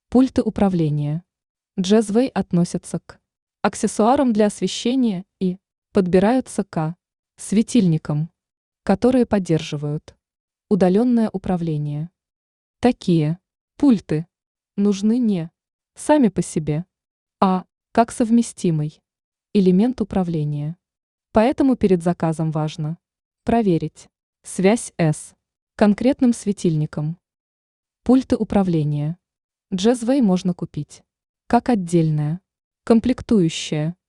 Пульты управления. Jazzway относятся к аксессуарам для освещения и подбираются к светильникам, которые поддерживают удаленное управление. Такие пульты нужны не сами по себе, а как совместимый элемент управления. Поэтому перед заказом важно проверить связь с конкретным светильником. Пульты управления. Jazzway можно купить как отдельное комплектующее